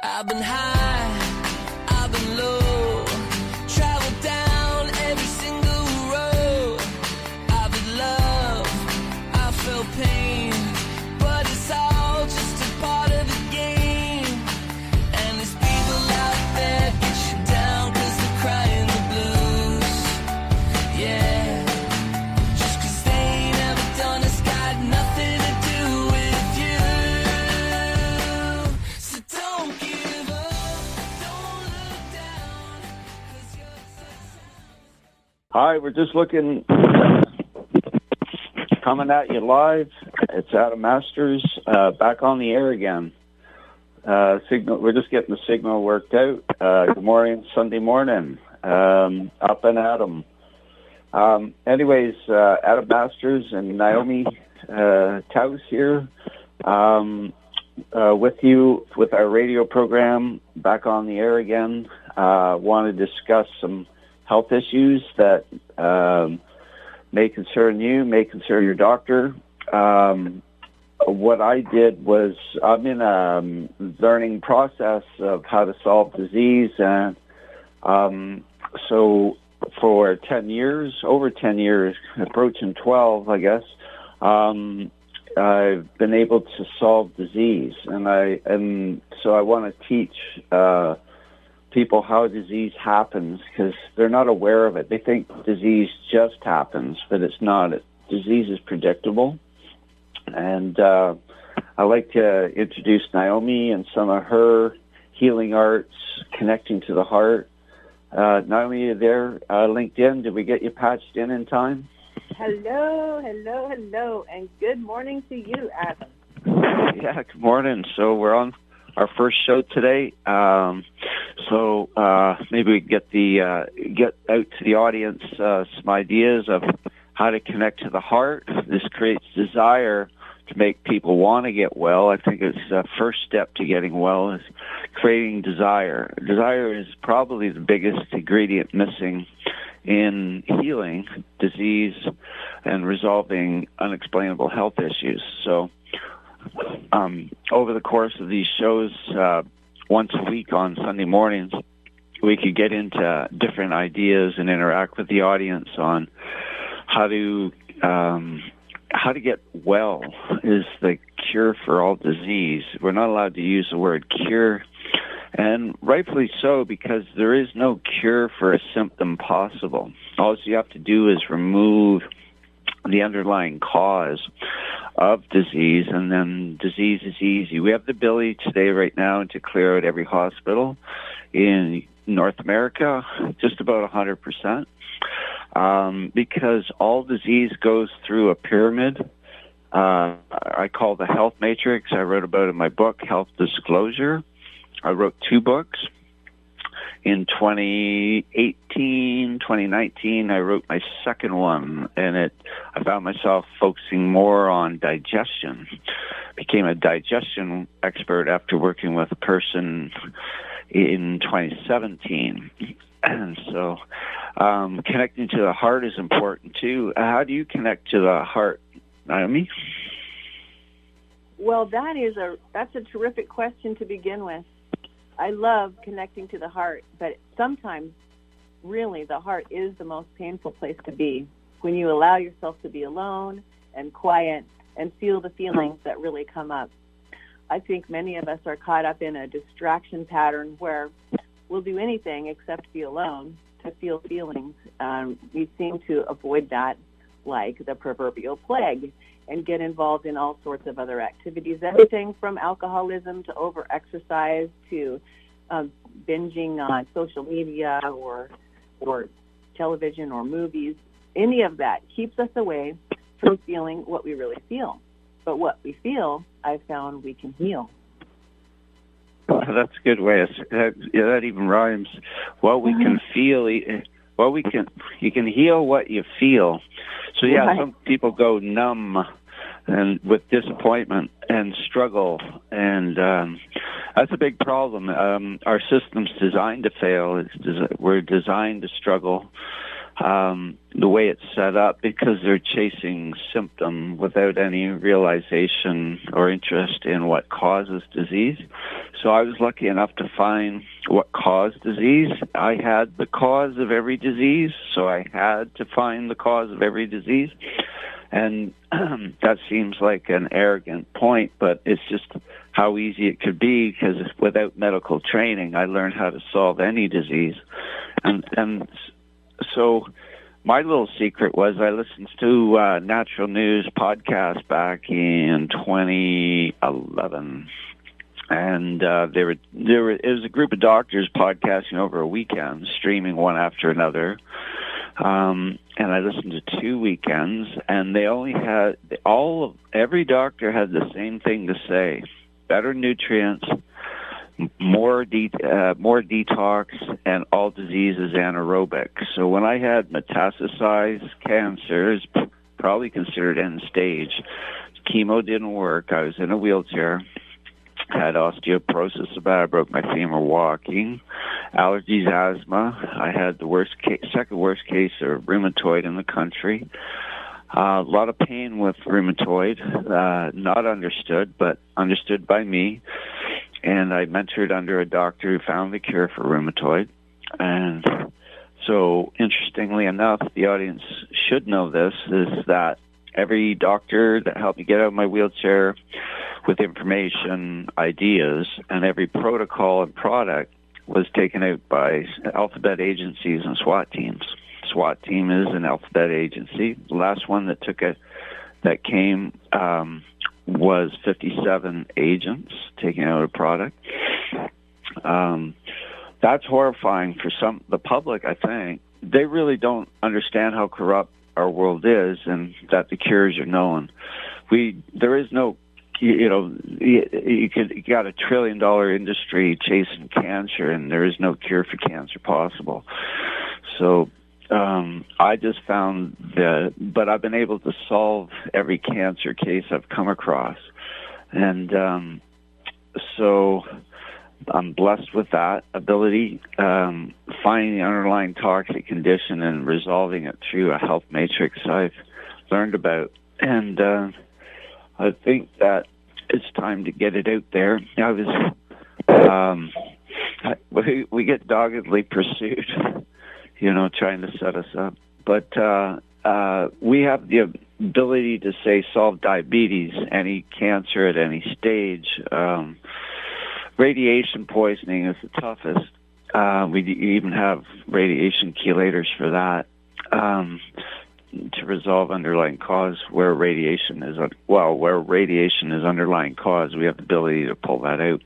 I've been high, I've been low, traveled down every single road. I've had love, I felt pain, but it's all just a part of the game. And there's people out there get you down 'cause they're crying the blues. Yeah, just 'cause they ain't ever done it's got nothing to do with you. So don't give up, don't look down, 'cause you're Hi, we're just looking, coming at you live. It's Adam Masters, back on the air again. Signal. We're just getting the signal worked out. Good morning, Sunday morning. Up and Adam. Anyways, Adam Masters and Naomi Taus here with you with our radio program, back on the air again. Want to discuss some health issues that may concern you, may concern your doctor. What I did was, I'm in a learning process of how to solve disease, and so for 10 years, over 10 years, approaching 12, I guess, I've been able to solve disease, and so I want to teach people how disease happens, because they're not aware of it. They think disease just happens, but it's not. Disease is predictable. And I like to introduce Naomi and some of her healing arts, connecting to the heart. Naomi, you there? LinkedIn, did we get you patched in time? Hello, and good morning to you, Adam. Yeah, good morning. So we're on our first show today. So maybe we get get out to the audience some ideas of how to connect to the heart. This creates desire to make people want to get well. I think it's the first step to getting well is creating desire. Desire is probably the biggest ingredient missing in healing disease and resolving unexplainable health issues. So over the course of these shows, once a week on Sunday mornings, we could get into different ideas and interact with the audience on how to get well is the cure for all disease. We're not allowed to use the word cure, and rightfully so, because there is no cure for a symptom possible. All you have to do is remove the underlying cause of disease, and then disease is easy. We have the ability today, right now, to clear out every hospital in North America, just about 100%. Because all disease goes through a pyramid. I call the health matrix. I wrote about it in my book, Health Disclosure. I wrote 2 books. In 2018, 2019, I wrote my second one, and I found myself focusing more on digestion. Became a digestion expert after working with a person in 2017. And so connecting to the heart is important too. How do you connect to the heart, Naomi? Well, that's a terrific question to begin with. I love connecting to the heart, but sometimes really the heart is the most painful place to be, when you allow yourself to be alone and quiet and feel the feelings that really come up. I think many of us are caught up in a distraction pattern where we'll do anything except be alone to feel feelings. We seem to avoid that like the proverbial plague and get involved in all sorts of other activities, everything from alcoholism to over-exercise to binging on social media or television or movies. Any of that keeps us away from feeling what we really feel. But what we feel, I've found we can heal. That's a good way. That even rhymes. What we can feel, you can heal what you feel. So yeah, right. Some people go numb and with disappointment and struggle, and that's a big problem. Our system's designed to fail. We're designed to struggle. the way it's set up, because they're chasing symptom without any realization or interest in what causes disease. So I was lucky enough to find what caused disease. I had the cause of every disease, so I had to find the cause of every disease. And that seems like an arrogant point, but it's just how easy it could be, because without medical training, I learned how to solve any disease. And so my little secret was I listened to Natural News podcast back in 2011. And it was a group of doctors podcasting over a weekend, streaming one after another. And I listened to 2 weekends, and they only had every doctor had the same thing to say: better nutrients, more detox, and all diseases anaerobic. So when I had metastasized cancer, it's probably considered end stage. Chemo didn't work. I was in a wheelchair. Had osteoporosis, I broke my femur walking, allergies, asthma. I had the second worst case of rheumatoid in the country. A lot of pain with rheumatoid, not understood, but understood by me. And I mentored under a doctor who found the cure for rheumatoid. And so, interestingly enough, the audience should know this, is that every doctor that helped me get out of my wheelchair with information, ideas, and every protocol and product was taken out by alphabet agencies and SWAT teams. SWAT team is an alphabet agency. The last one that came was 57 agents taking out a product. That's horrifying for the public, I think. They really don't understand how corrupt our world is, and that the cures are known. There is no, you got $1 trillion industry chasing cancer, and there is no cure for cancer possible. So I just found but I've been able to solve every cancer case I've come across, and so I'm blessed with that ability, finding the underlying toxic condition and resolving it through a health matrix I've learned about. And I think that it's time to get it out there. We get doggedly pursued, trying to set us up. But we have the ability to, solve diabetes, any cancer at any stage. Radiation poisoning is the toughest. We even have radiation chelators for that, to resolve underlying cause. Where radiation is underlying cause, we have the ability to pull that out.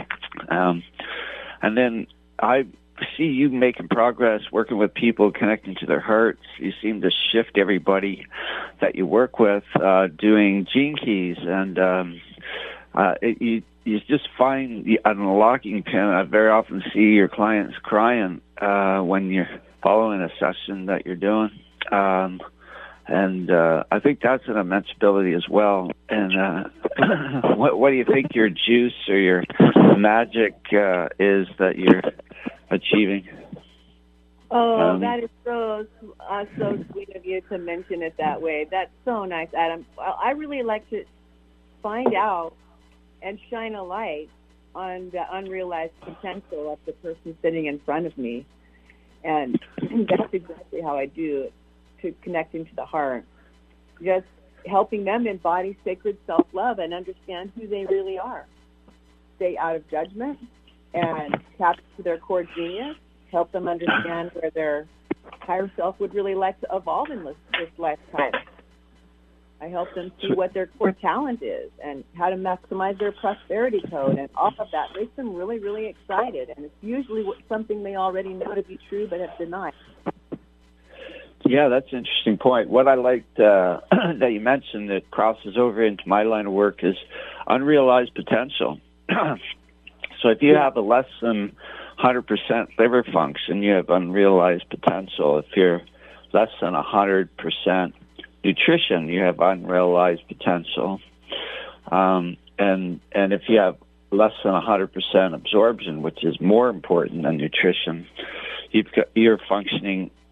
And then I see you making progress, working with people, connecting to their hearts. You seem to shift everybody that you work with, doing gene keys, and you just find an unlocking pin. I very often see your clients crying when you're following a session that you're doing. And I think that's an immense ability as well. And what do you think your juice or your magic is that you're achieving? Oh, that is so sweet of you to mention it that way. That's so nice, Adam. I really like to find out and shine a light on the unrealized potential of the person sitting in front of me. And that's exactly how I do it, to connecting to the heart. Just helping them embody sacred self-love and understand who they really are. Stay out of judgment and tap into their core genius. Help them understand where their higher self would really like to evolve in this lifetime. I help them see what their core talent is and how to maximize their prosperity code, and all of that makes them really, really excited. And it's usually something they already know to be true but have denied. Yeah, that's an interesting point. What I liked that you mentioned that crosses over into my line of work is unrealized potential. So if you have a less than 100% liver function, you have unrealized potential. If you're less than 100% nutrition, you have unrealized potential. And if you have less than 100% absorption, which is more important than nutrition, you're functioning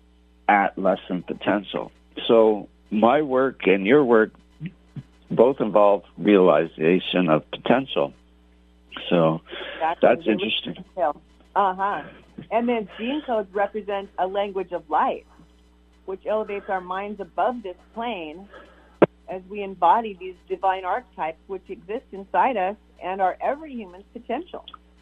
at less than potential. So my work and your work both involve realization of potential. So that's interesting. And then gene codes represent a language of light, which elevates our minds above this plane as we embody these divine archetypes which exist inside us and are every human's potential.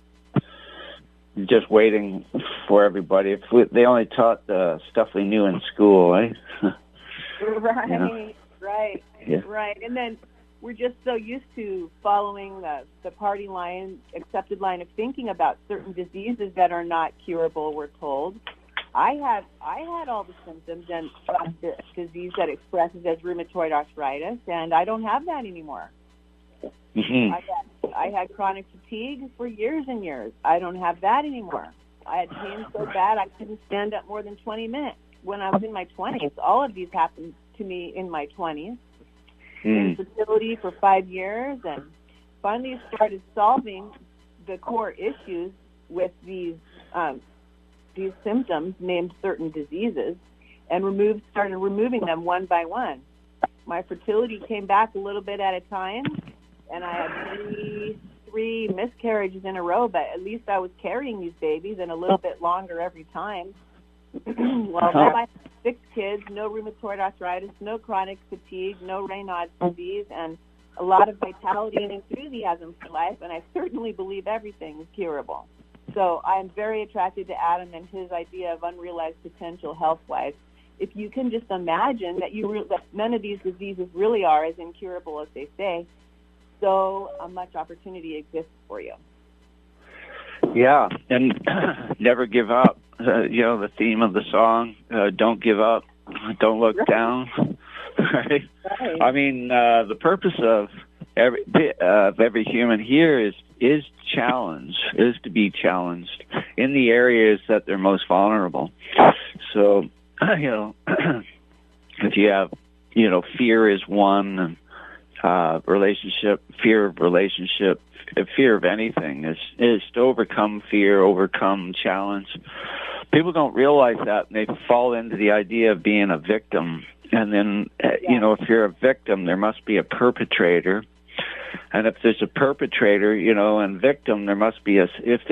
Just waiting for everybody. If they only taught the stuff we knew in school, eh? Right, you know? Right. And then we're just so used to following the party line, accepted line of thinking about certain diseases that are not curable, we're told. I had all the symptoms and the disease that expresses as rheumatoid arthritis, and I don't have that anymore. Mm-hmm. I had chronic fatigue for years and years. I don't have that anymore. I had pain so bad I couldn't stand up more than 20 minutes when I was in my 20s. All of these happened to me in my 20s. Infertility for 5 years, and finally started solving the core issues with these symptoms named certain diseases, and started removing them one by one. My fertility came back a little bit at a time, and I had three miscarriages in a row, but at least I was carrying these babies and a little bit longer every time. Well, now I have 6 kids, no rheumatoid arthritis, no chronic fatigue, no Raynaud's disease, and a lot of vitality and enthusiasm for life, and I certainly believe everything is curable. So I am very attracted to Adam and his idea of unrealized potential health-wise. If you can just imagine that that none of these diseases really are as incurable as they say, so much opportunity exists for you. Yeah, and never give up. The theme of the song, don't give up, don't look down. Right? I mean, the purpose of every human here is to be challenged in the areas that they're most vulnerable. So, if you have, fear is one, and fear of anything is to overcome fear, overcome challenge. People don't realize that, and they fall into the idea of being a victim. And then, if you're a victim, there must be a perpetrator. And if there's a perpetrator, and victim, there must be a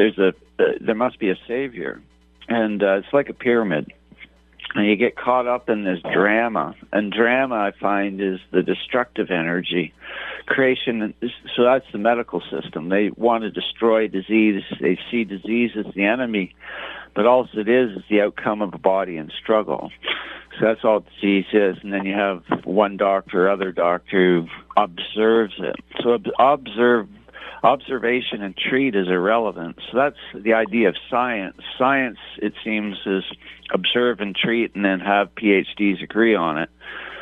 savior. And it's like a pyramid. And you get caught up in this drama. And drama, I find, is the destructive energy. Creation, so that's the medical system. They want to destroy disease. They see disease as the enemy. But all it is the outcome of a body in struggle. So that's all disease is. And then you have one doctor, other doctor who observes it. So observation and treat is irrelevant. So that's the idea of science. Science, it seems, is observe and treat and then have PhDs agree on it.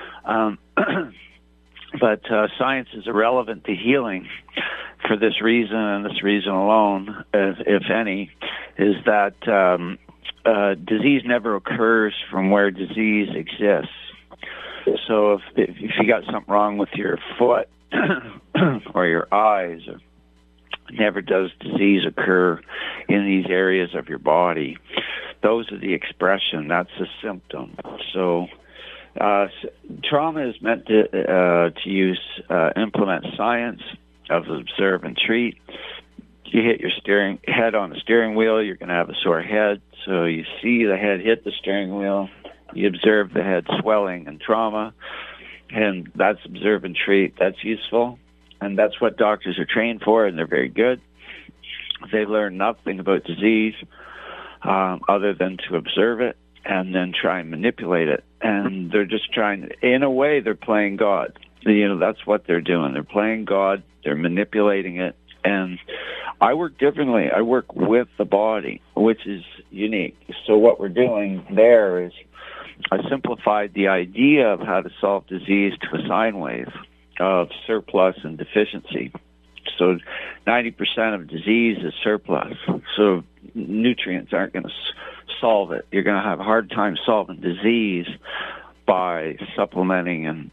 But science is irrelevant to healing for this reason and this reason alone, if any, is that disease never occurs from where disease exists. So if you got something wrong with your foot or your eyes, never does disease occur in these areas of your body. Those are the expression. That's the symptom. So trauma is meant to implement science of observe and treat. You hit your head on the steering wheel, you're going to have a sore head. So you see the head hit the steering wheel. You observe the head swelling and trauma, and that's observe and treat. That's useful, and that's what doctors are trained for, and they're very good. They learn nothing about disease other than to observe it and then try and manipulate it. And they're just trying, in a way, they're playing God. That's what they're doing. They're playing God. They're manipulating it. And I work differently. I work with the body, which is unique. So what we're doing there is I simplified the idea of how to solve disease to a sine wave of surplus and deficiency. So 90% of disease is surplus. So nutrients aren't going to solve it. You're going to have a hard time solving disease by supplementing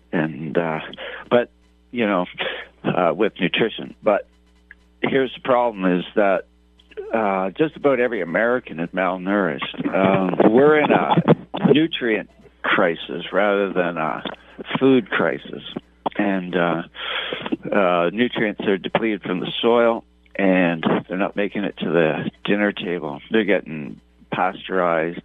with nutrition. But here's the problem is that just about every American is malnourished. We're in nutrient crisis rather than a food crisis. And nutrients are depleted from the soil, and they're not making it to the dinner table. They're getting pasteurized,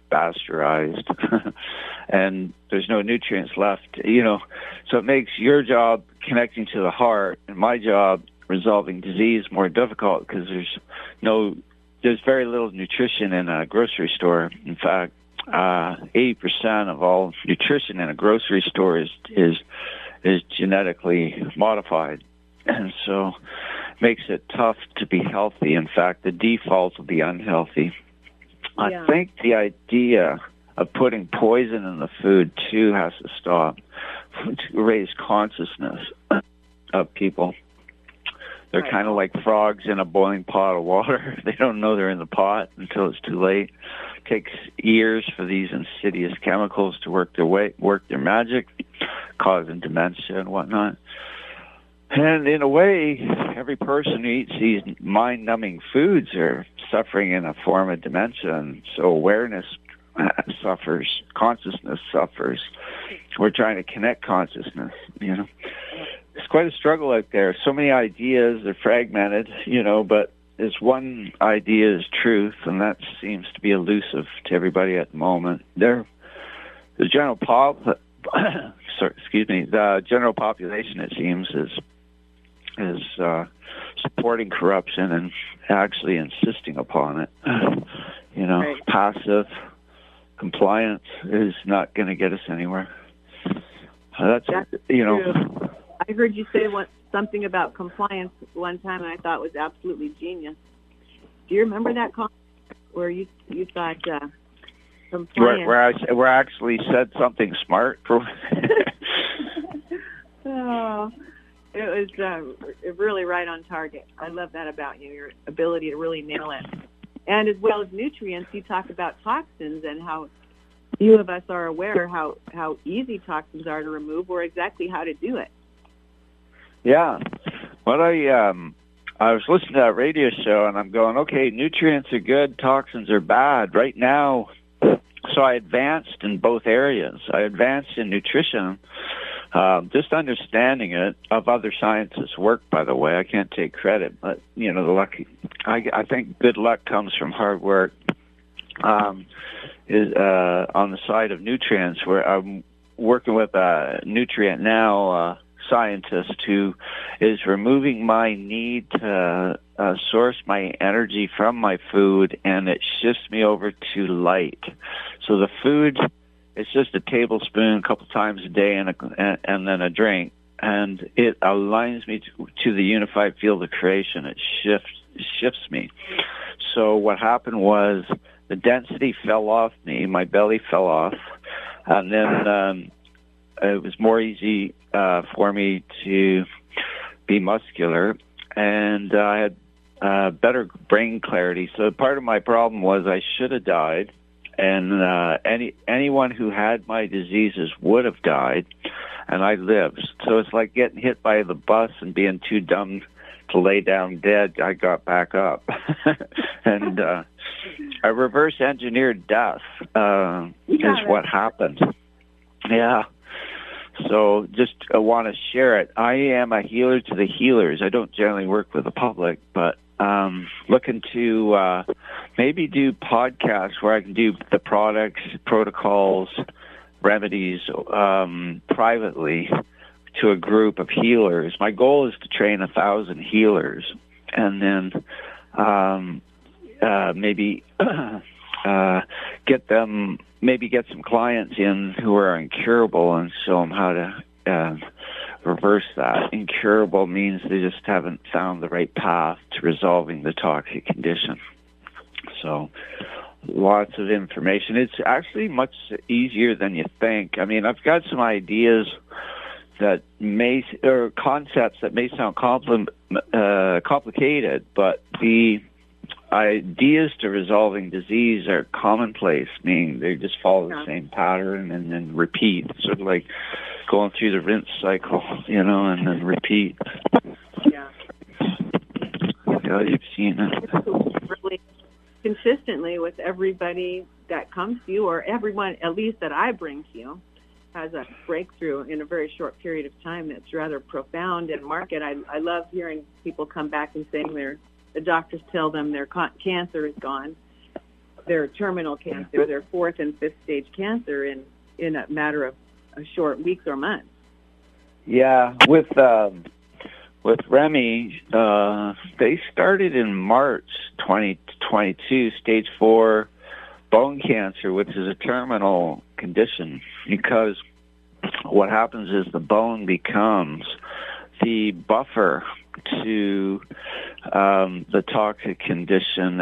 and there's no nutrients left, So it makes your job connecting to the heart and my job resolving disease more difficult because there's very little nutrition in a grocery store. In fact, 80% of all nutrition in a grocery store is genetically modified, and so it makes it tough to be healthy. In fact, the default will be unhealthy. I think the idea of putting poison in the food, too, has to stop to raise consciousness of people. They're kind of like frogs in a boiling pot of water. They don't know they're in the pot until it's too late. It takes years for these insidious chemicals to work their magic, causing dementia and whatnot. And in a way, every person who eats these mind-numbing foods are suffering in a form of dementia, and so awareness suffers, consciousness suffers. We're trying to connect consciousness, It's quite a struggle out there. So many ideas, they're fragmented, but this one idea is truth, and that seems to be elusive to everybody at the moment. The general population, it seems, is supporting corruption and actually insisting upon it. Right. Passive compliance is not going to get us anywhere. That's true. I heard you say something about compliance one time, and I thought it was absolutely genius. Do you remember that comment where you thought compliance? Where I actually said something smart? Oh, it was really right on target. I love that about you, your ability to really nail it. And as well as nutrients, you talk about toxins and how few of us are aware how easy toxins are to remove or exactly how to do it. Yeah. Well, I was listening to that radio show, and I'm going, okay, nutrients are good, toxins are bad. Right now, so I advanced in both areas. I advanced in nutrition, just understanding it, of other scientists' work, by the way. I can't take credit, but, the luck, I think good luck comes from hard work. Is on the side of nutrients, where I'm working with a Nutrient Now scientist who is removing my need to source my energy from my food, and it shifts me over to light. So the food, it's just a tablespoon a couple times a day and then a drink, and it aligns me to the unified field of creation. It shifts me. So what happened was the density fell off me, my belly fell off, and then it was more easy for me to be muscular, and I had better brain clarity. So part of my problem was I should have died, and anyone who had my diseases would have died, and I lived. So it's like getting hit by the bus and being too dumb to lay down dead. I got back up, and I reverse engineered death is what happened. Yeah. So just want to share it. I am a healer to the healers. I don't generally work with the public, but looking to maybe do podcasts where I can do the products, protocols, remedies privately to a group of healers. My goal is to train 1,000 healers, and then maybe get some clients in who are incurable and show them how to reverse that. Incurable means they just haven't found the right path to resolving the toxic condition. So lots of information. It's actually much easier than you think. I mean, I've got some ideas that or concepts that may sound complicated, but the ideas to resolving disease are commonplace, meaning they just follow the same pattern and then repeat, sort of like going through the rinse cycle, and then repeat. Yeah. Yeah, you've seen it. consistently with everybody that comes to you, or everyone at least that I bring to you, has a breakthrough in a very short period of time that's rather profound. And Mark, I love hearing people come back and saying the doctors tell them their cancer is gone, their terminal cancer, their 4th and 5th stage cancer in a matter of a short weeks or months. Yeah, with Remy, they started in March 2022, stage 4 bone cancer, which is a terminal condition, because what happens is the bone becomes the buffer to the toxic condition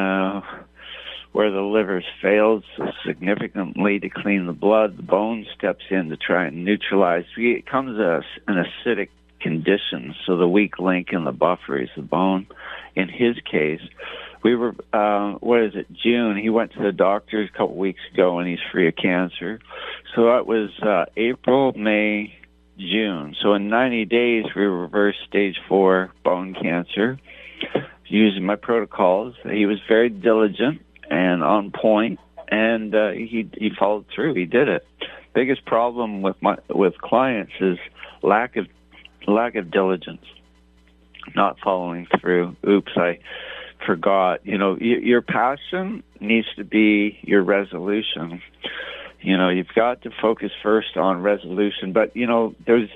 where the liver fails significantly to clean the blood. The bone steps in to try and neutralize. It becomes an acidic condition, so the weak link in the buffer is the bone. In his case, we were, June, he went to the doctors a couple weeks ago and he's free of cancer. So that was April, May, June. So in 90 days, we reversed stage 4 bone cancer using my protocols. He was very diligent and on point, and he followed through. He did it. Biggest problem with clients is lack of diligence, not following through. Oops, I forgot. Your passion needs to be your resolution. You've got to focus first on resolution. But there's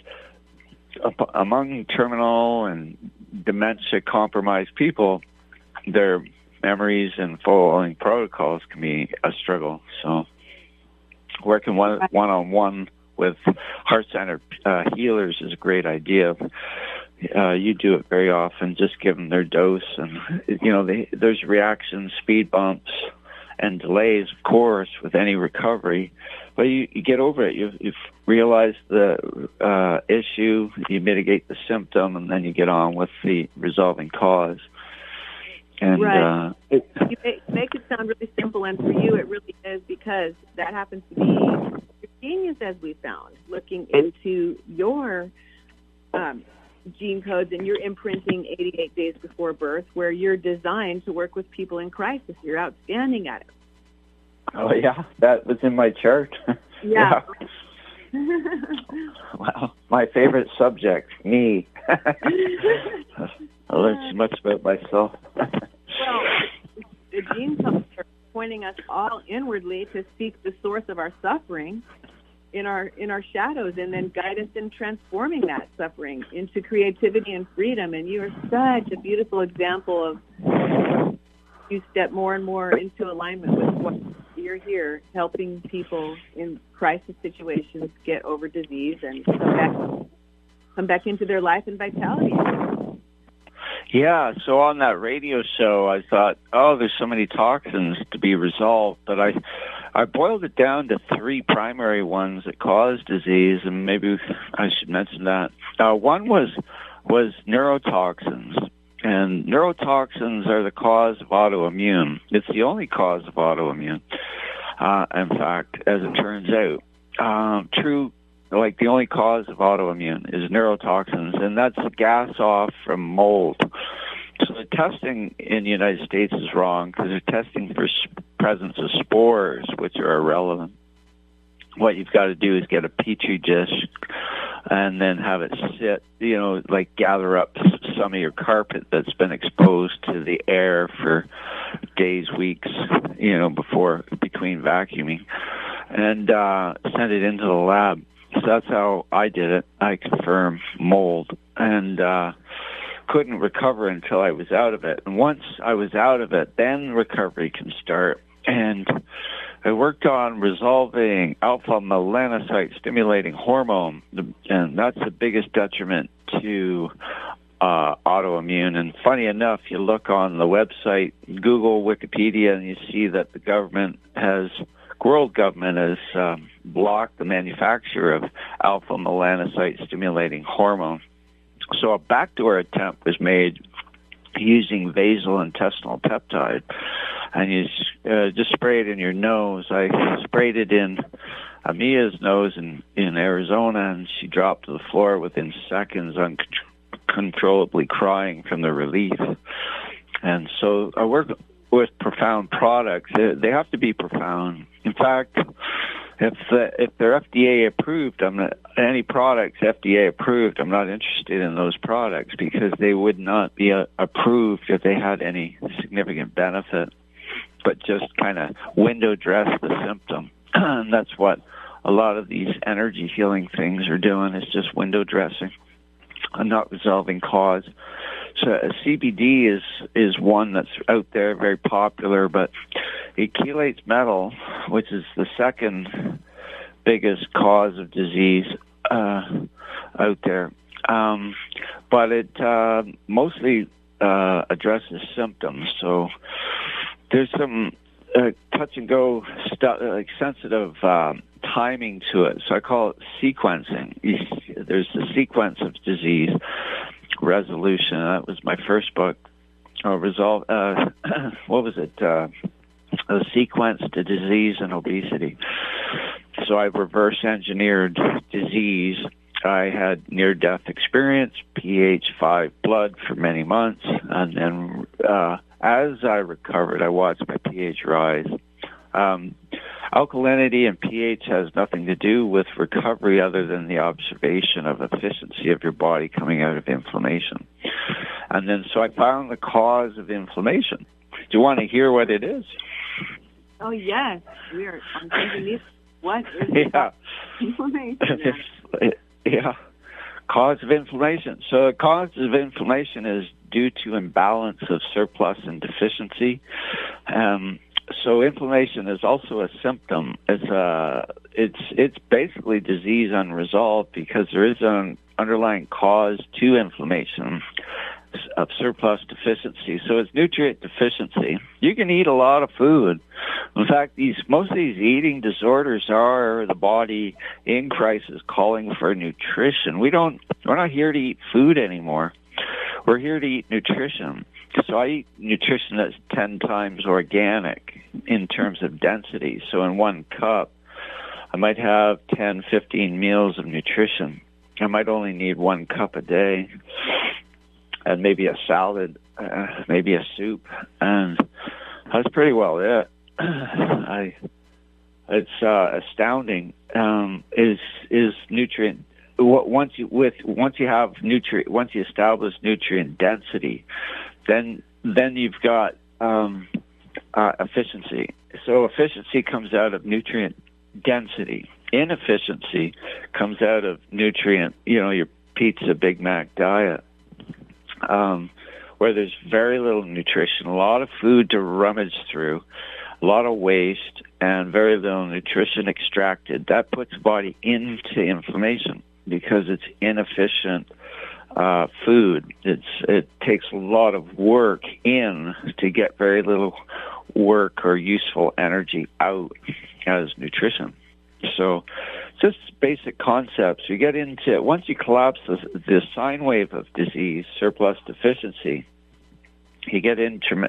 among terminal and dementia compromised people, their memories and following protocols can be a struggle. So working one-on-one with heart-centered healers is a great idea. You do it very often. Just give them their dose, and there's reactions, speed bumps, and delays, of course, with any recovery. But you get over it. You realize the issue, you mitigate the symptom, and then you get on with the resolving cause. And right. You make it sound really simple, and for you it really is, because that happens to be your genius, as we found, looking into your gene codes and your imprinting 88 days before birth, where you're designed to work with people in crisis. You're outstanding at it. Oh, yeah, that was in my chart. Yeah. Wow, my favorite subject, me. I learned so much about myself. Well, the gene codes are pointing us all inwardly to seek the source of our suffering in our shadows, and then guide us in transforming that suffering into creativity and freedom. And you are such a beautiful example of you step more and more into alignment with what you're here, helping people in crisis situations get over disease and come back into their life and vitality. Yeah, so on that radio show, I thought, there's so many toxins to be resolved, but I boiled it down to 3 primary ones that cause disease, and maybe I should mention that. One was neurotoxins, and neurotoxins are the cause of autoimmune. It's the only cause of autoimmune, in fact, as it turns out. The only cause of autoimmune is neurotoxins, and that's gas off from mold. So the testing in the United States is wrong, because they're testing for presence of spores, which are irrelevant. What you've got to do is get a petri dish and then have it sit, gather up some of your carpet that's been exposed to the air for days, weeks, between vacuuming, and send it into the lab. So that's how I did it. I confirmed mold, and couldn't recover until I was out of it. And once I was out of it, then recovery can start. And I worked on resolving alpha-melanocyte stimulating hormone, and that's the biggest detriment to autoimmune. And funny enough, you look on the website, Google, Wikipedia, and you see that the world government has blocked the manufacture of alpha-melanocyte stimulating hormone. So a backdoor attempt was made using vasointestinal peptide, and you just spray it in your nose. I sprayed it in Amia's nose in Arizona, and she dropped to the floor within seconds, uncontrollably crying from the relief. And so I worked with profound products, they have to be profound. In fact, if they're FDA approved, any products FDA approved, I'm not interested in those products because they would not be approved if they had any significant benefit, but just kind of window dress the symptom. And that's what a lot of these energy healing things are doing, is just window dressing and not resolving cause. So CBD is one that's out there, very popular, but it chelates metal, which is the second biggest cause of disease out there. But it mostly addresses symptoms. So there's some touch and go stuff, like sensitive timing to it. So I call it sequencing. There's the sequence of disease resolution. That was my first book. What was it? A sequence to disease and obesity. So I reverse engineered disease. I had near-death experience, pH 5 blood for many months, and then as I recovered, I watched my pH rise. Alkalinity and pH has nothing to do with recovery other than the observation of efficiency of your body coming out of inflammation. And then so I found the cause of inflammation. Do you want to hear what it is? Oh, yes. I'm thinking, what is inflammation? Yeah. Cause of inflammation. So the cause of inflammation is due to imbalance of surplus and deficiency. So inflammation is also a symptom. It's basically disease unresolved because there is an underlying cause to inflammation of surplus deficiency. So it's nutrient deficiency. You can eat a lot of food. In fact, most of these eating disorders are the body in crisis calling for nutrition. We're not here to eat food anymore. We're here to eat nutrition. So I eat nutrition that's 10 times organic in terms of density. So in one cup, I might have 10, 15 meals of nutrition. I might only need 1 cup a day, and maybe a salad, maybe a soup, and that's pretty well it. It's astounding. Is nutrient. Once you establish nutrient density, then you've got efficiency. So efficiency comes out of nutrient density. Inefficiency comes out of nutrient. Your pizza, Big Mac diet, where there's very little nutrition, a lot of food to rummage through, a lot of waste, and very little nutrition extracted. That puts the body into inflammation because it's inefficient food. It takes a lot of work in to get very little work or useful energy out as nutrition. So just basic concepts. You get into, once you collapse the sine wave of disease, surplus deficiency, you get into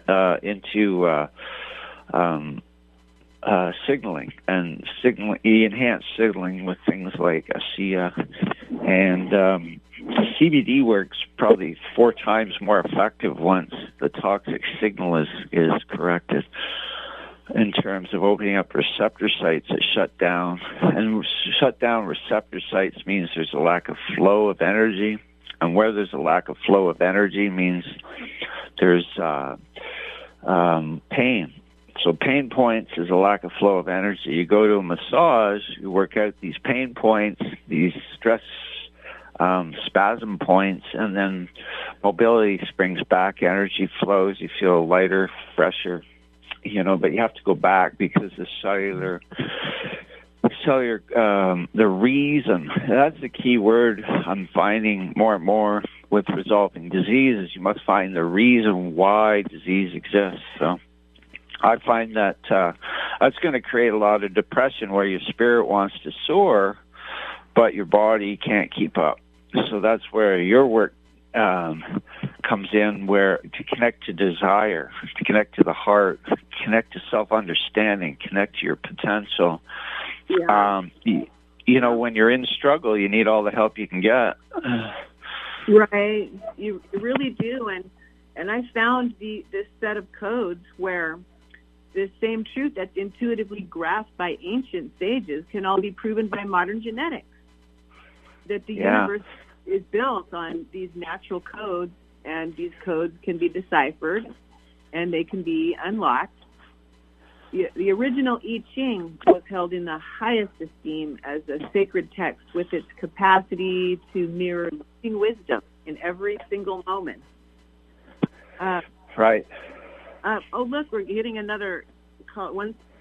signaling, and you enhance signaling with things like ASEA, and CBD works probably 4 times more effective once the toxic signal is corrected, in terms of opening up receptor sites that shut down. And shut down receptor sites means there's a lack of flow of energy. And where there's a lack of flow of energy means there's pain. So pain points is a lack of flow of energy. You go to a massage, you work out these pain points, these stress spasm points, and then mobility springs back, energy flows, you feel lighter, fresher. But you have to go back because the cellular, the reason, that's the key word I'm finding more and more with resolving disease, is you must find the reason why disease exists. So I find that that's going to create a lot of depression where your spirit wants to soar, but your body can't keep up. So that's where your work comes in, where to connect to desire, to connect to the heart, connect to self-understanding, connect to your potential. Yeah. When you're in struggle, you need all the help you can get. Right. You really do. And I found this set of codes where this same truth that's intuitively grasped by ancient sages can all be proven by modern genetics. That the universe is built on these natural codes, and these codes can be deciphered and they can be unlocked. The original I Ching was held in the highest esteem as a sacred text with its capacity to mirror living wisdom in every single moment. Right. Oh, look, we're getting another call.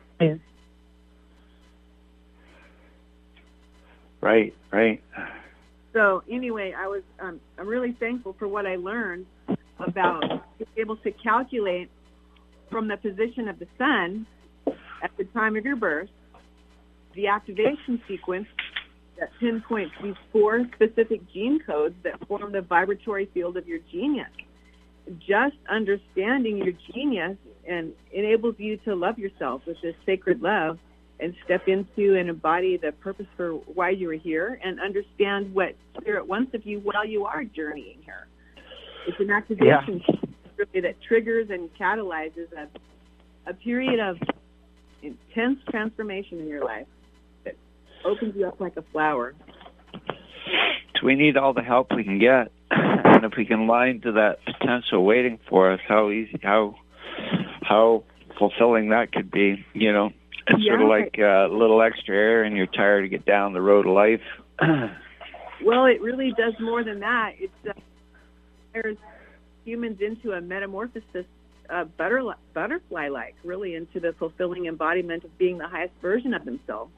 Right. So anyway, I'm really thankful for what I learned about being able to calculate from the position of the sun at the time of your birth, the activation sequence that pinpoints these 4 specific gene codes that form the vibratory field of your genius. Just understanding your genius and enables you to love yourself with this sacred love and step into and embody the purpose for why you are here and understand what Spirit wants of you while you are journeying here. It's an activation really that triggers and catalyzes a period of intense transformation in your life that opens you up like a flower. So we need all the help we can get. And if we can line to that potential waiting for us, how fulfilling that could be, you know. It's sort of like a little extra air in your tire to get down the road of life. Well, it really does more than that. It turns humans into a metamorphosis, butterfly-like, really into the fulfilling embodiment of being the highest version of themselves.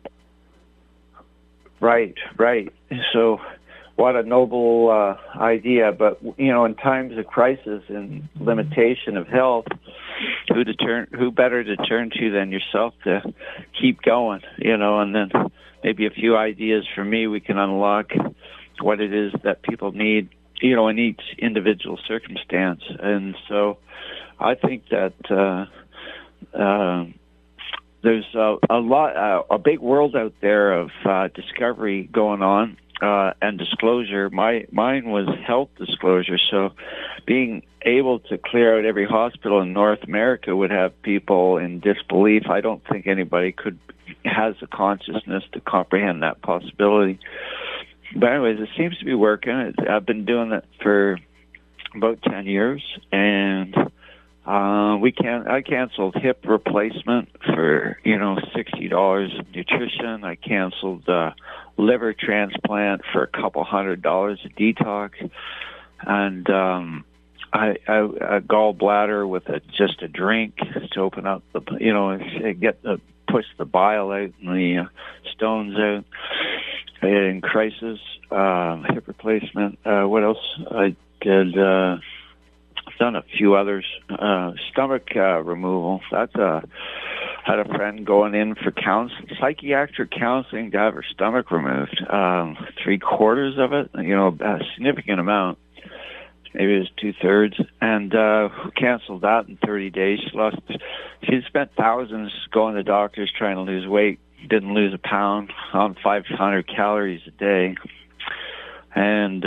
Right. So what a noble idea. But, you know, in times of crisis and limitation of health, who better to turn to than yourself to keep going, you know, and then maybe a few ideas from me, we can unlock what it is that people need, you know, in each individual circumstance. And so I think that there's a big world out there of discovery going on. And disclosure. Mine was health disclosure. So being able to clear out every hospital in North America would have people in disbelief. I don't think anybody has the consciousness to comprehend that possibility. But anyways, it seems to be working. I've been doing it for about 10 years, and I canceled hip replacement for, you know, $60 of nutrition. I canceled liver transplant for a couple $100 of detox, and a gallbladder with just a drink to open up the, you know, push the bile out and the stones out in crisis. Hip replacement. What else? I did. I've done a few others. Stomach removal. Had a friend going in for psychiatric counseling to have her stomach removed. 3/4 of it, you know, a significant amount. Maybe it was 2/3, and canceled that in 30 days. She spent thousands going to doctors trying to lose weight. Didn't lose a pound on 500 calories a day, and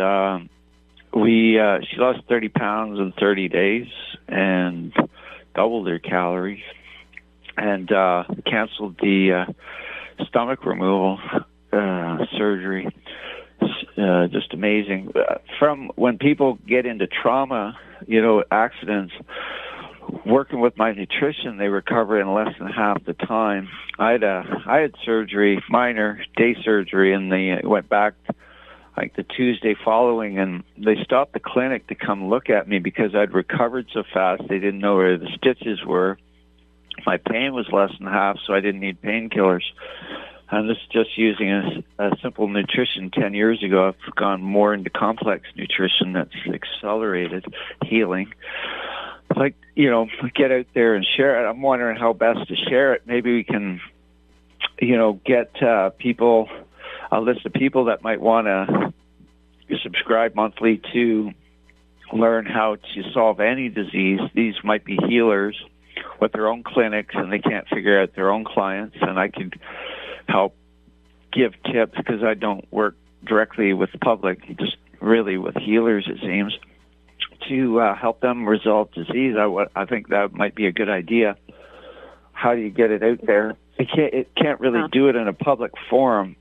she lost 30 pounds in 30 days and doubled her calories, and canceled the stomach removal surgery. Just amazing. From when people get into trauma, you know, accidents, working with my nutrition, they recover in less than half the time. I had surgery, minor day surgery, and they went back like the Tuesday following, and they stopped the clinic to come look at me because I'd recovered so fast. They didn't know where the stitches were. My pain was less than half, so I didn't need painkillers. And this is just using a simple nutrition. 10 years ago, I've gone more into complex nutrition that's accelerated healing. Like, you know, get out there and share it. I'm wondering how best to share it. Maybe we can, you know, get people, a list of people that might want to subscribe monthly to learn how to solve any disease. These might be healers with their own clinics, and they can't figure out their own clients, and I could help give tips because I don't work directly with the public, just really with healers, it seems, to help them resolve disease, I think that might be a good idea. How do you get it out there? It can't really do it in a public forum.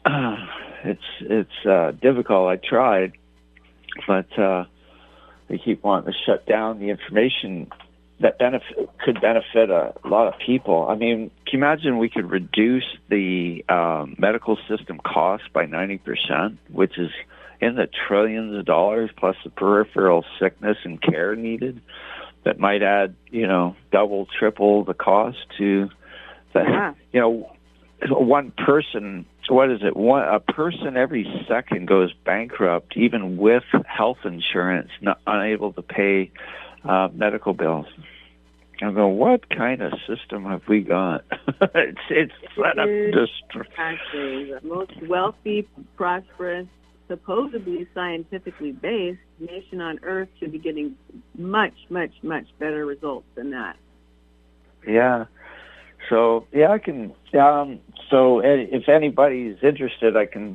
It's difficult. I tried, but they keep wanting to shut down the information that could benefit a lot of people. I mean, can you imagine we could reduce the medical system cost by 90%, which is in the trillions of dollars, plus the peripheral sickness and care needed that might add, double, triple the cost to that. One person, what is it? A person every second goes bankrupt, even with health insurance, unable to pay medical bills. I'm going, what kind of system have we got? it's set up actually the most wealthy, prosperous, supposedly scientifically based nation on earth should be getting much, much, much better results than that. Yeah. So I can. So if anybody's interested, I can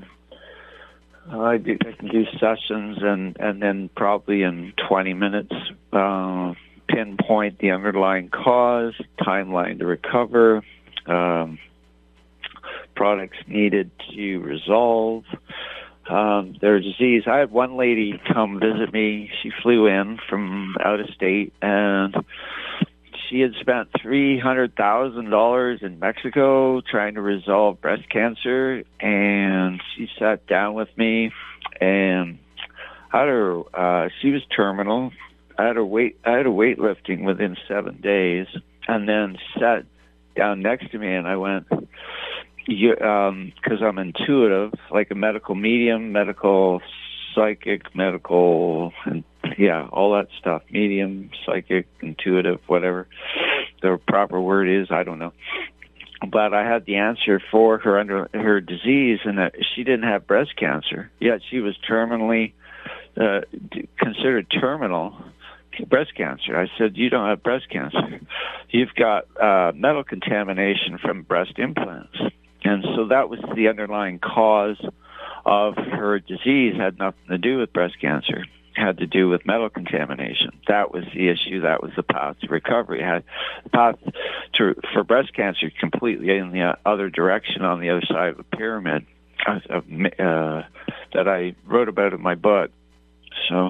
do sessions and then probably in 20 minutes pinpoint the underlying cause, timeline to recover, products needed to resolve their disease. I had one lady come visit me. She flew in from out of state, and she had spent $300,000 in Mexico trying to resolve breast cancer, and she sat down with me, and she was terminal. I had her weightlifting within 7 days, and then sat down next to me, and I went, because I'm intuitive, like a medical medium, medical psychic, medical, and all that stuff, medium, psychic, intuitive, whatever the proper word is, I don't know. But I had the answer for her under her disease, and that she didn't have breast cancer, yet she was terminally considered terminal breast cancer. I said, you don't have breast cancer. You've got metal contamination from breast implants. And so that was the underlying cause of her disease. Had nothing to do with breast cancer. Had to do with metal contamination. That was the issue. That was the path to recovery. Had the path for breast cancer completely in the other direction, on the other side of the pyramid, that I wrote about in my book. So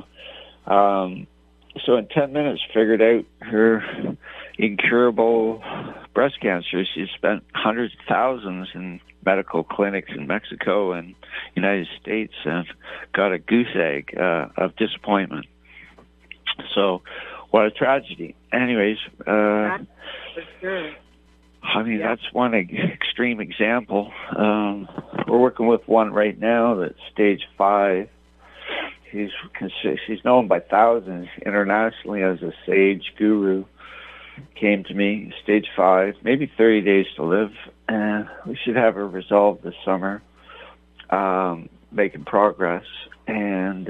in 10 minutes, figured out her incurable breast cancer. She spent hundreds of thousands in medical clinics in Mexico and United States, and got a goose egg of disappointment. So, what a tragedy. Anyways, for sure. I mean, that's one extreme example. We're working with one right now that's stage 5. She's known by thousands internationally as a sage guru. Came to me, stage 5, maybe 30 days to live, and we should have her resolved this summer, making progress, and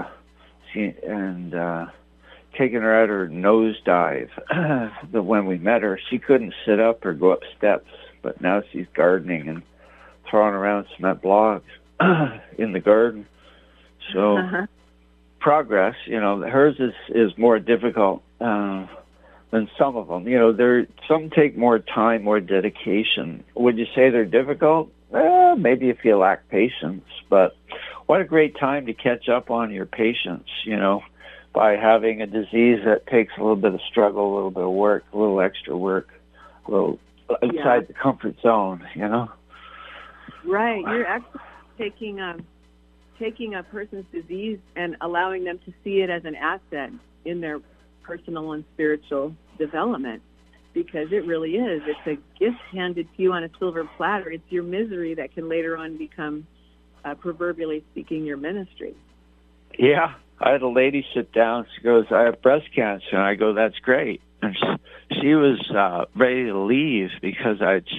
taking her out her nosedive. When we met her, she couldn't sit up or go up steps, but now she's gardening and throwing around cement blocks in the garden. So progress, hers is more difficult than some of them. Some take more time, more dedication. Would you say they're difficult? Maybe if you lack patience, but what a great time to catch up on your patience, by having a disease that takes a little bit of struggle, a little bit of work, a little extra work, a little outside the comfort zone, Right. You're actually taking a person's disease and allowing them to see it as an asset in their personal and spiritual development, because it really is. It's a gift handed to you on a silver platter. It's your misery that can later on become, proverbially speaking, your ministry. Yeah. I had a lady sit down. She goes, I have breast cancer. And I go, that's great. And she was ready to leave because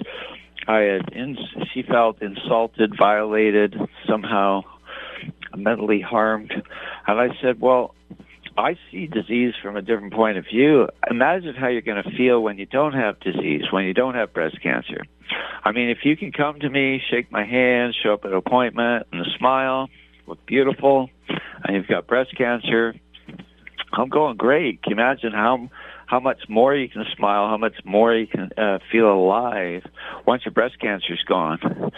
she felt insulted, violated, somehow mentally harmed. And I said, well, I see disease from a different point of view. Imagine how you're going to feel when you don't have disease, when you don't have breast cancer. I mean, if you can come to me, shake my hand, show up at an appointment, and smile, look beautiful, and you've got breast cancer, I'm going great. Can you imagine how much more you can smile, how much more you can feel alive once your breast cancer's gone?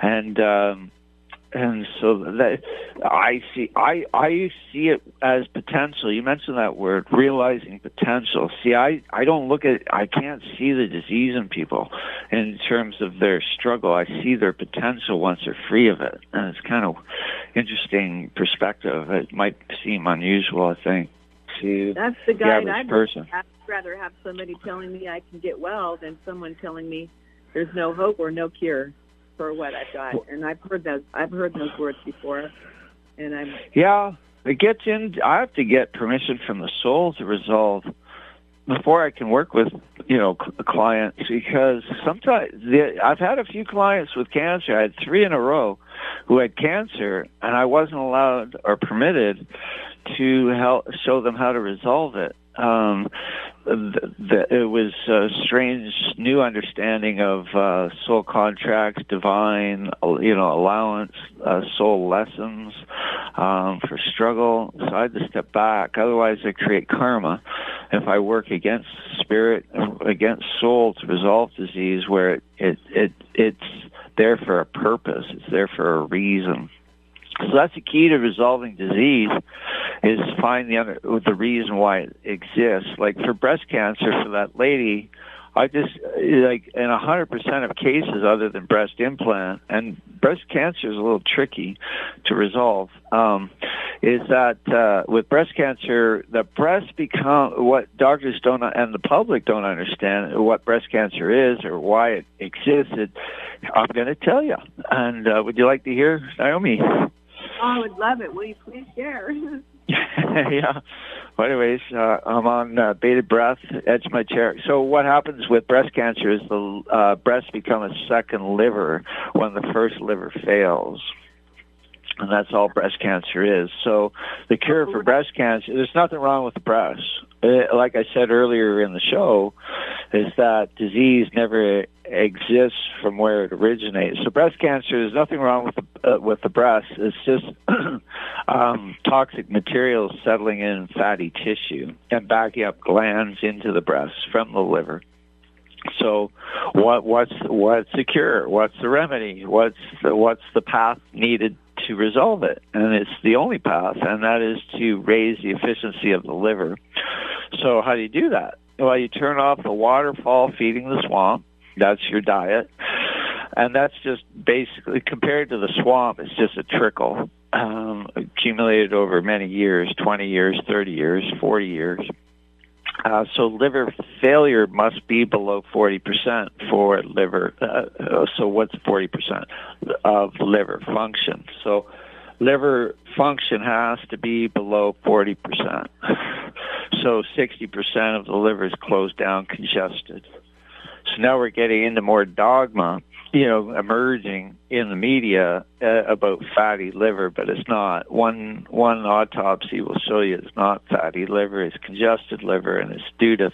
And so that I see it as potential. You mentioned that word, realizing potential. See, I can't see the disease in people in terms of their struggle. I see their potential once they're free of it. And it's kind of interesting perspective. It might seem unusual, I think, to that's the guide the average person. I'd rather have somebody telling me I can get well than someone telling me there's no hope or no cure for what I've got. And I've heard those words before. And it gets in. I have to get permission from the soul to resolve before I can work with clients, because sometimes I've had a few clients with cancer. I had 3 in a row who had cancer, and I wasn't allowed or permitted to help show them how to resolve it. It was a strange new understanding of soul contracts, divine, allowance, soul lessons for struggle. So I had to step back. Otherwise, I create karma if I work against spirit, against soul to resolve disease, where it's there for a purpose. It's there for a reason. So that's the key to resolving disease, is find the reason why it exists. Like for breast cancer, for that lady, I just, in 100% of cases other than breast implant, and breast cancer is a little tricky to resolve, is that with breast cancer, the breast what doctors don't and the public don't understand what breast cancer is or why it exists. I'm going to tell you. And would you like to hear, Naomi? Oh, I would love it. Will you please share? Yeah. Well, anyways, I'm on bated breath, edge of my chair. So what happens with breast cancer is the breast become a second liver when the first liver fails. And that's all breast cancer is. So the cure for breast cancer, there's nothing wrong with the breast. Like I said earlier in the show, is that disease never exists from where it originates. So breast cancer, there's nothing wrong with the breast. It's just toxic materials settling in fatty tissue and backing up glands into the breast from the liver. So what's the cure? What's the remedy? What's the path needed to resolve it? And it's the only path, and that is to raise the efficiency of the liver. So how do you do that? Well, you turn off the waterfall feeding the swamp. That's your diet. And that's just basically, compared to the swamp, it's just a trickle accumulated over many years, 20 years, 30 years, 40 years. So liver failure must be below 40% for liver. So what's 40% of liver function? So liver function has to be below 40%. So 60% of the liver is closed down, congested. So now we're getting into more dogma, emerging in the media about fatty liver, but it's not. One autopsy will show you it's not fatty liver, it's congested liver, and it's due to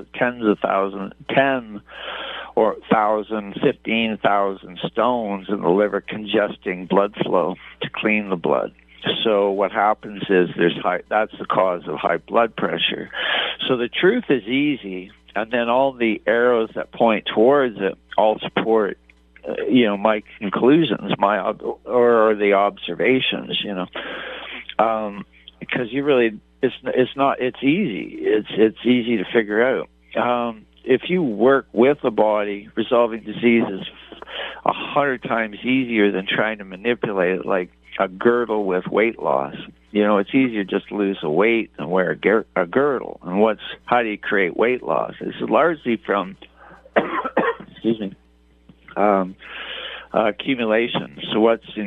15,000 stones in the liver congesting blood flow to clean the blood. So what happens is that's the cause of high blood pressure. So the truth is easy, and then all the arrows that point towards it all support my conclusions, or the observations, because it's easy. It's easy to figure out. If you work with the body, resolving disease is 100 times easier than trying to manipulate it like a girdle with weight loss. It's easier just to lose the weight than wear a girdle. And how do you create weight loss? It's largely from, excuse me, accumulation. So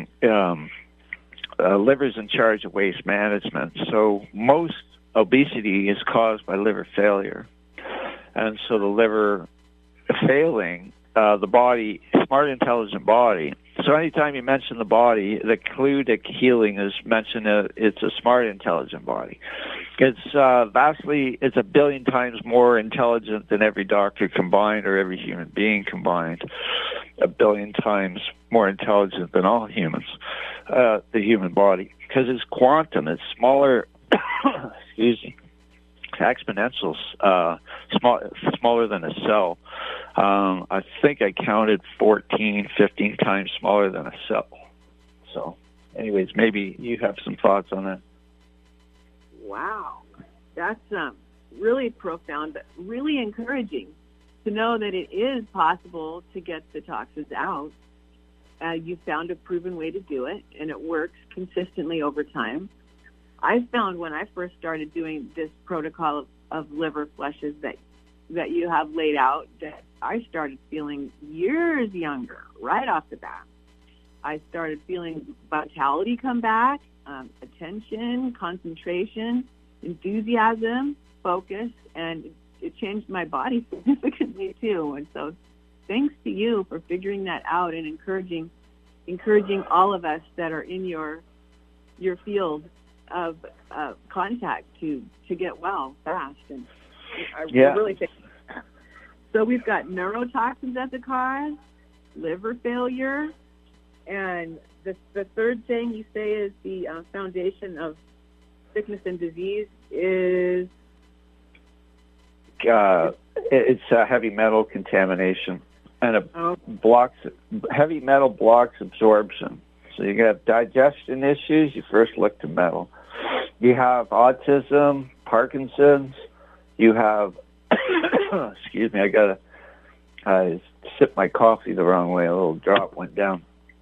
liver's in charge of waste management. So most obesity is caused by liver failure. And so the liver failing, the body, smart, intelligent body. So anytime you mention the body, the clue to healing is mention it's a smart, intelligent body. It's it's 1 billion times more intelligent than every doctor combined or every human being combined. 1 billion times more intelligent than all humans, the human body, because it's quantum. It's smaller, excuse me, exponentials, smaller than a cell. I think I counted 14, 15 times smaller than a cell. So, anyways, maybe you have some thoughts on that. Wow. That's really profound, but really encouraging to know that it is possible to get the toxins out. You found a proven way to do it, and it works consistently over time. I found when I first started doing this protocol of liver flushes that you have laid out, that I started feeling years younger right off the bat. I started feeling vitality come back, attention, concentration, enthusiasm, focus, and it changed my body significantly too. And so thanks to you for figuring that out and encouraging all of us that are in your field of contact to get well fast. And I really think so. We've got neurotoxins as a cause, liver failure, and the third thing you say is the foundation of sickness and disease is it's heavy metal contamination, and heavy metal blocks absorption. So you have digestion issues, you first look to metal. You have autism, Parkinson's. You have excuse me, I sipped my coffee the wrong way. A little drop went down.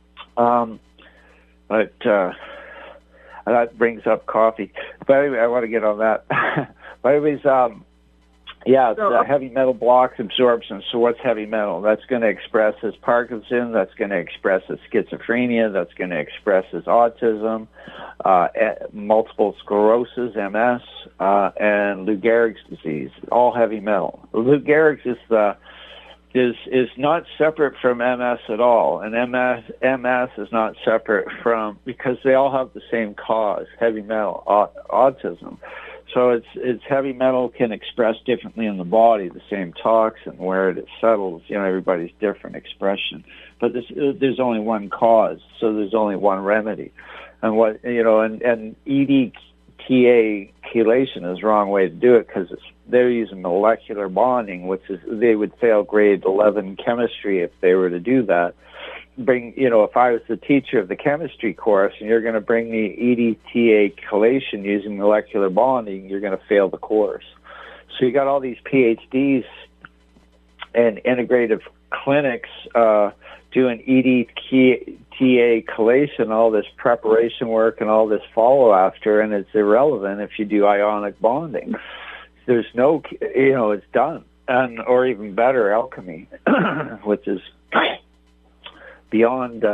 But that brings up coffee. But anyway, I want to get on that. But anyways, it's heavy metal blocks absorption. So what's heavy metal? That's going to express as Parkinson. That's going to express as schizophrenia. That's going to express as autism, multiple sclerosis, MS, and Lou Gehrig's disease. All heavy metal. Lou Gehrig's is not separate from MS at all, and MS is not separate from, because they all have the same cause, heavy metal, autism. So it's heavy metal can express differently in the body, the same toxin, where it settles. Everybody's different expression, but there's only one cause, so there's only one remedy. And and EDTA chelation is the wrong way to do it, because they're using molecular bonding, which is, they would fail grade 11 chemistry if they were to do that. If I was the teacher of the chemistry course and you're going to bring me EDTA chelation using molecular bonding, you're going to fail the course. So you got all these PhDs and integrative clinics doing EDTA chelation, all this preparation work and all this follow after, and it's irrelevant if you do ionic bonding. There's no, it's done. Or even better, alchemy, which is beyond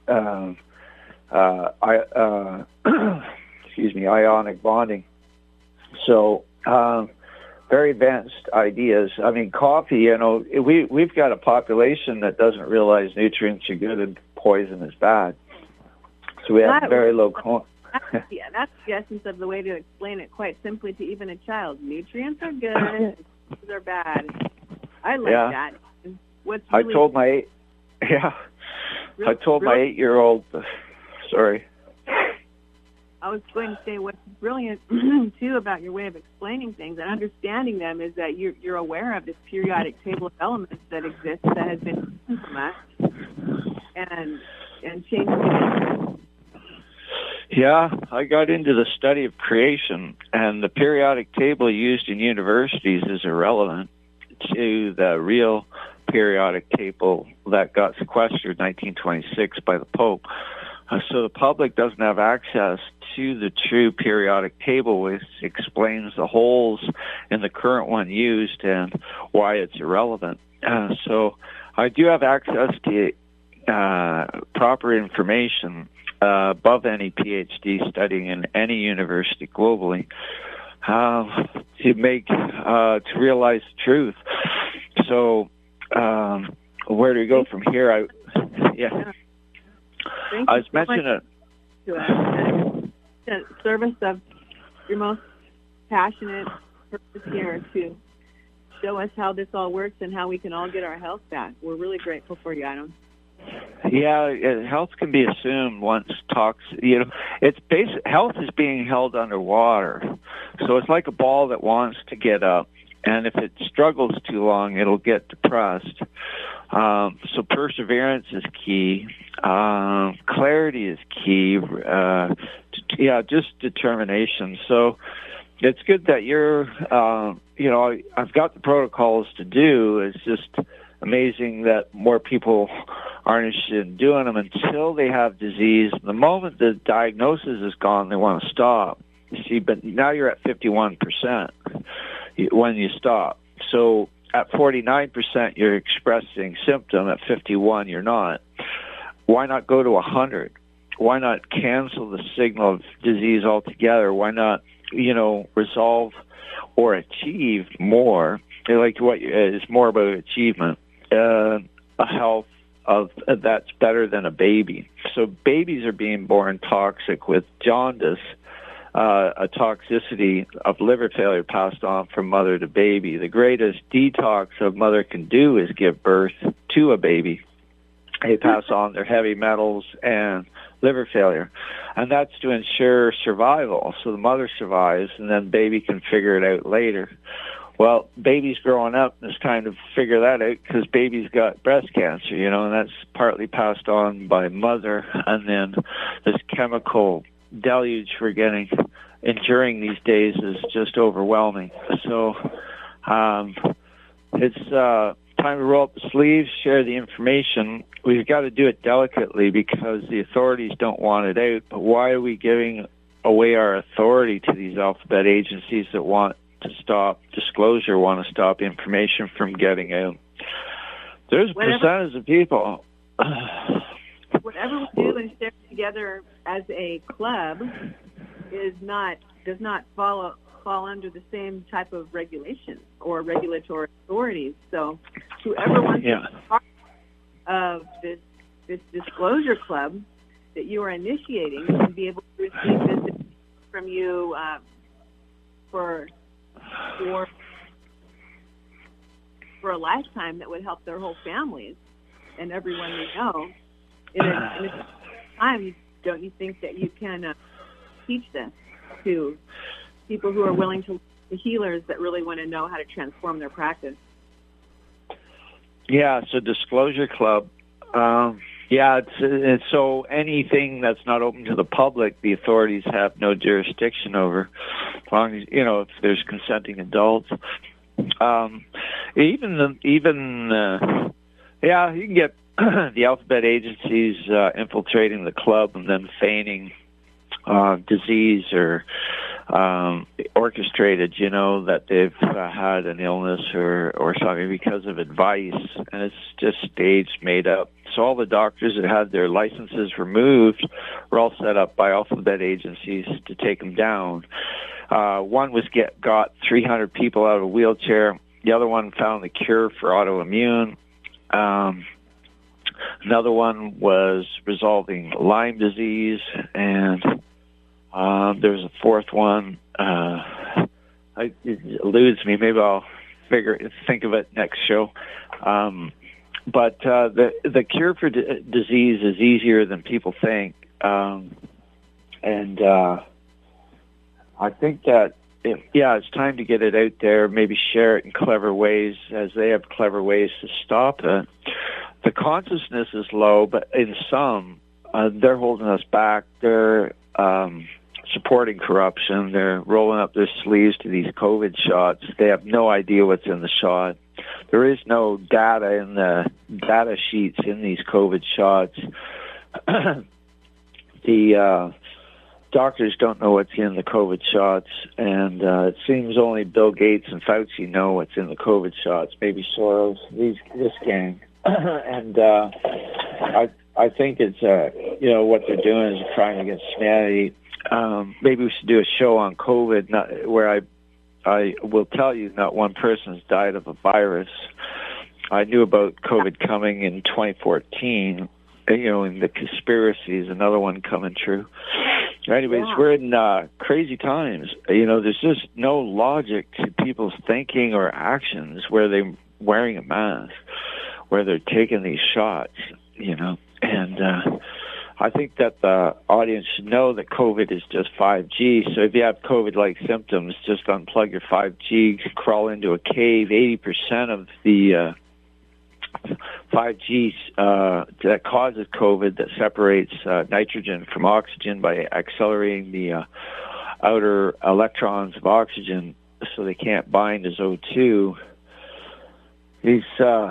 ionic bonding. So very advanced ideas. I mean, coffee, we've got a population that doesn't realize nutrients are good and poison is bad. So we have very low that's the essence of the way to explain it quite simply to even a child. Nutrients are good, poisons are bad. I like that. I told my 8-year-old, sorry. I was going to say what's brilliant, too, about your way of explaining things and understanding them is that you're aware of this periodic table of elements that exists that has been from us and changed. Yeah, I got into the study of creation, and the periodic table used in universities is irrelevant to the real periodic table that got sequestered in 1926 by the Pope. So the public doesn't have access to the true periodic table, which explains the holes in the current one used and why it's irrelevant. So I do have access to proper information above any PhD studying in any university globally to realize the truth. So where do we go from here? I was mentioning the service of your most passionate purpose here to show us how this all works and how we can all get our health back. We're really grateful for you, Adam. Yeah, health can be assumed once talks. It's basic. Health is being held underwater. So it's like a ball that wants to get up, and if it struggles too long, it'll get depressed. So perseverance is key. Clarity is key. Just determination. So it's good that you're, I've got the protocols to do. It's just amazing that more people aren't interested in doing them until they have disease. The moment the diagnosis is gone, they want to stop. You see, but now you're at 51% when you stop. So at 49%, you're expressing symptom. At 51, you're not. Why not go to 100? Why not cancel the signal of disease altogether? Why not, resolve or achieve more? Like what is more about achievement, a health of that's better than a baby. So babies are being born toxic with jaundice, a toxicity of liver failure passed on from mother to baby. The greatest detox a mother can do is give birth to a baby. They pass on their heavy metals and liver failure. And that's to ensure survival. So the mother survives, and then baby can figure it out later. Well, baby's growing up, and it's time to figure that out because baby's got breast cancer, and that's partly passed on by mother. And then this chemical deluge we're enduring these days is just overwhelming. So it's time to roll up the sleeves, share the information. We've got to do it delicately because the authorities don't want it out. But why are we giving away our authority to these alphabet agencies that want to stop disclosure, want to stop information from getting out? There's a percentage of people. Whatever we do and share together as a club does not fall under the same type of regulations or regulatory authorities. So whoever wants to be part of this disclosure club that you are initiating can be able to receive visits from you for a lifetime that would help their whole families and everyone they know. In a time, don't you think that you can teach this to people who are willing to, the healers that really want to know how to transform their practice? Yeah, so Disclosure Club. It's so anything that's not open to the public, the authorities have no jurisdiction over, as long as, if there's consenting adults. You can get the alphabet agencies infiltrating the club and then feigning disease or orchestrated, that they've had an illness or something because of advice, and it's just staged, made up. So all the doctors that had their licenses removed were all set up by alphabet agencies to take them down. One got 300 people out of a wheelchair. The other one found the cure for autoimmune. Another one was resolving Lyme disease, and there was a fourth one. It eludes me. Maybe I'll think of it next show. But the cure for disease is easier than people think, and I think that it's time to get it out there. Maybe share it in clever ways, as they have clever ways to stop it. The consciousness is low, but in some, they're holding us back. They're supporting corruption. They're rolling up their sleeves to these COVID shots. They have no idea what's in the shot. There is no data in the data sheets in these COVID shots. The doctors don't know what's in the COVID shots, and it seems only Bill Gates and Fauci know what's in the COVID shots. Maybe Soros, this gang. And I think it's what they're doing is trying against humanity. Maybe we should do a show on COVID, where I will tell you not one person has died of a virus. I knew about COVID coming in 2014. In the conspiracies, another one coming true. Anyways, we're in crazy times. There's just no logic to people's thinking or actions where they're wearing a mask, where they're taking these shots, and I think that the audience should know that COVID is just 5G. So if you have COVID-like symptoms, just unplug your 5G, crawl into a cave. 80% of the 5G that causes COVID, that separates nitrogen from oxygen by accelerating the outer electrons of oxygen so they can't bind as O2. These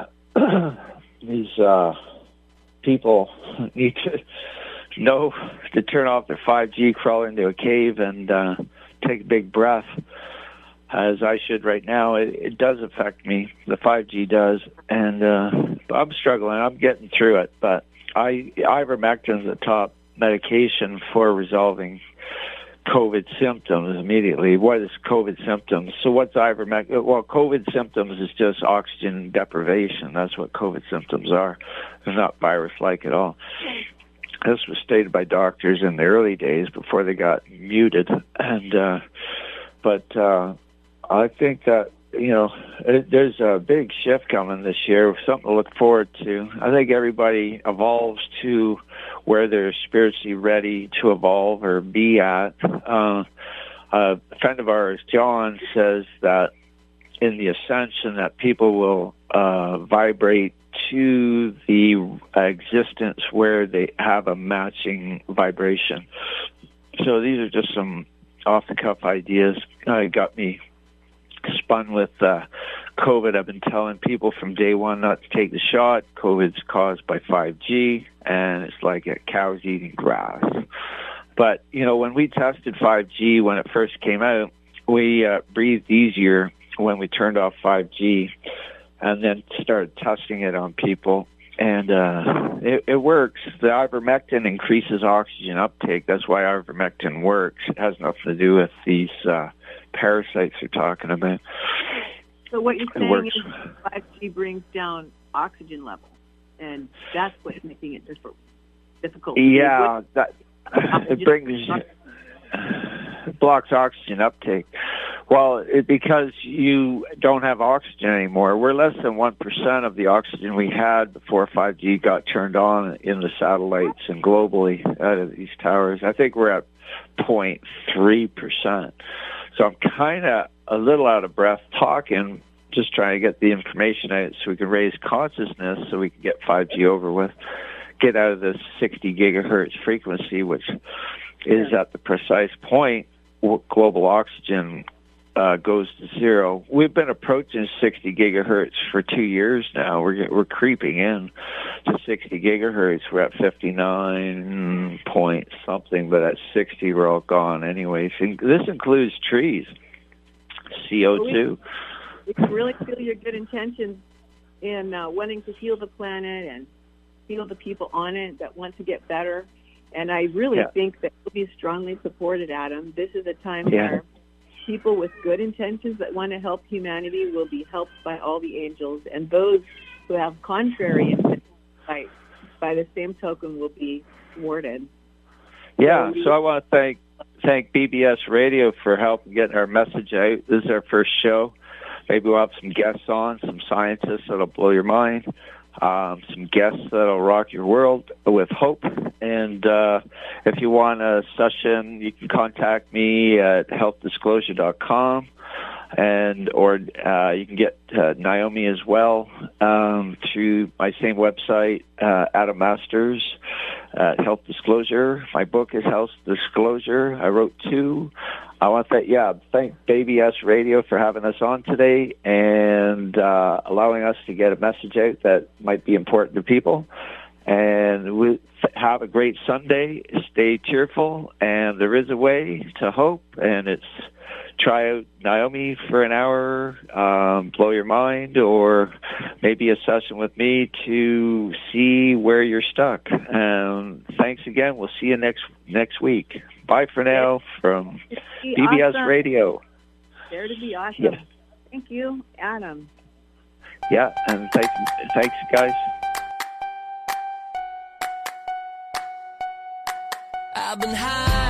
people need to know to turn off their 5G, crawl into a cave, and take a big breath, as I should right now. It does affect me. The 5G does, and I'm struggling. I'm getting through it, but ivermectin is the top medication for resolving COVID symptoms immediately. What is COVID symptoms? So what's ivermectin? Well, COVID symptoms is just oxygen deprivation. That's what COVID symptoms are. They're not virus-like at all. This was stated by doctors in the early days before they got muted. And but I think that, there's a big shift coming this year, something to look forward to. I think everybody evolves to where they're spiritually ready to evolve or be at. A friend of ours, John, says that in the ascension that people will vibrate to the existence where they have a matching vibration. So these are just some off-the-cuff ideas. Got me spun with COVID. I've been telling people from day one not to take the shot. COVID's caused by 5G, and it's like cows eating grass. But, when we tested 5G when it first came out, we breathed easier when we turned off 5G and then started testing it on people. And it works. The ivermectin increases oxygen uptake. That's why ivermectin works. It has nothing to do with these parasites you're talking about. So what you're saying is 5G brings down oxygen levels, and that's what's making it difficult. Yeah, it blocks oxygen uptake. Well, because you don't have oxygen anymore. We're less than 1% of the oxygen we had before 5G got turned on in the satellites and globally out of these towers. I think we're at 0.3%. So I'm kind of a little out of breath talking, just trying to get the information out so we can raise consciousness so we can get 5G over with, get out of this 60 gigahertz frequency, which is at the precise point where global oxygen goes to zero. We've been approaching 60 gigahertz for 2 years now. We're creeping in to 60 gigahertz. We're at 59 point something, but at 60 we're all gone anyways. And this includes trees, CO2. We can really feel your good intentions in wanting to heal the planet and heal the people on it that want to get better. And I really think that you'll be strongly supported, Adam. This is a time where people with good intentions that want to help humanity will be helped by all the angels, and those who have contrary intentions by the same token will be thwarted. Yeah, so I want to thank BBS Radio for helping getting our message out. This is our first show. Maybe we'll have some guests on, some scientists that'll blow your mind, some guests that'll rock your world with hope. And if you want a session, you can contact me at healthdisclosure.com, or you can get Naomi as well through my same website, Adam Masters at Health Disclosure. My book is Health Disclosure. I wrote 2. I want to thank BBS Radio for having us on today and allowing us to get a message out that might be important to people. And we have a great Sunday. Stay cheerful, and there is a way to hope, and it's try out Naomi for an hour, blow your mind, or maybe a session with me to see where you're stuck. Thanks again. We'll see you next week. Bye for now from BBS Radio. There to be awesome. Yeah. Thank you, Adam. Yeah, and thanks, guys. I've been high